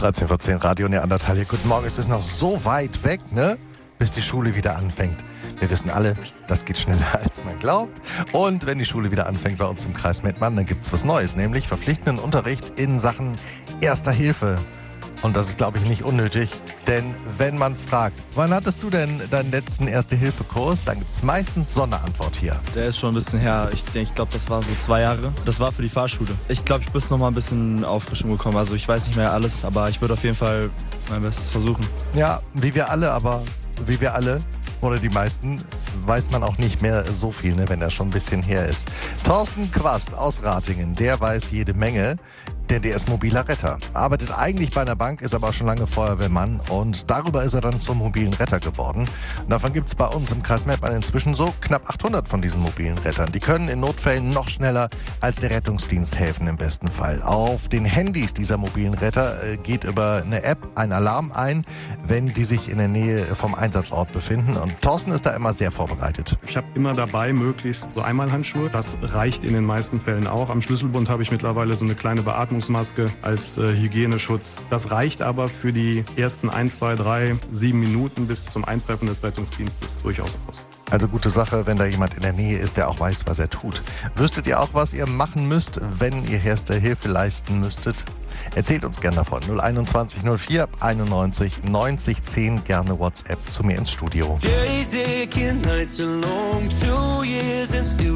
13 vor 10 Radio Neandertal hier. Guten Morgen, es ist noch so weit weg, ne? Bis die Schule wieder anfängt. Wir wissen alle, das geht schneller als man glaubt. Und wenn die Schule wieder anfängt bei uns im Kreis Mettmann, dann gibt's was Neues, nämlich verpflichtenden Unterricht in Sachen Erster Hilfe. Und das ist, glaube ich, nicht unnötig, denn wenn man fragt, wann hattest du denn deinen letzten Erste-Hilfe-Kurs, dann gibt's meistens so eine Antwort hier. Der ist schon ein bisschen her. Ich glaube, das war so 2 Jahre. Das war für die Fahrschule. Ich glaube, ich bin noch mal ein bisschen Auffrischung bekommen. Also ich weiß nicht mehr alles, aber ich würde auf jeden Fall mein Bestes versuchen. Ja, wie wir alle oder die meisten, weiß man auch nicht mehr so viel, ne, wenn das schon ein bisschen her ist. Thorsten Quast aus Ratingen, der weiß jede Menge, denn der ist mobiler Retter. Arbeitet eigentlich bei einer Bank, ist aber schon lange Feuerwehrmann und darüber ist er dann zum mobilen Retter geworden. Und davon gibt es bei uns im Kreis Mettmann inzwischen so knapp 800 von diesen mobilen Rettern. Die können in Notfällen noch schneller als der Rettungsdienst helfen im besten Fall. Auf den Handys dieser mobilen Retter geht über eine App ein Alarm ein, wenn die sich in der Nähe vom Einsatzort befinden. Und Thorsten ist da immer sehr vorbereitet. Ich habe immer dabei möglichst so Einmalhandschuhe. Das reicht in den meisten Fällen auch. Am Schlüsselbund habe ich mittlerweile so eine kleine Beatmungsmaske als Hygieneschutz. Das reicht aber für die ersten 1, 2, 3, 7 Minuten bis zum Eintreffen des Rettungsdienstes durchaus aus. Also gute Sache, wenn da jemand in der Nähe ist, der auch weiß, was er tut. Wüsstet ihr auch, was ihr machen müsst, wenn ihr Erste Hilfe leisten müsstet? Erzählt uns gerne davon. 021 04 91 90 10, gerne WhatsApp zu mir ins Studio.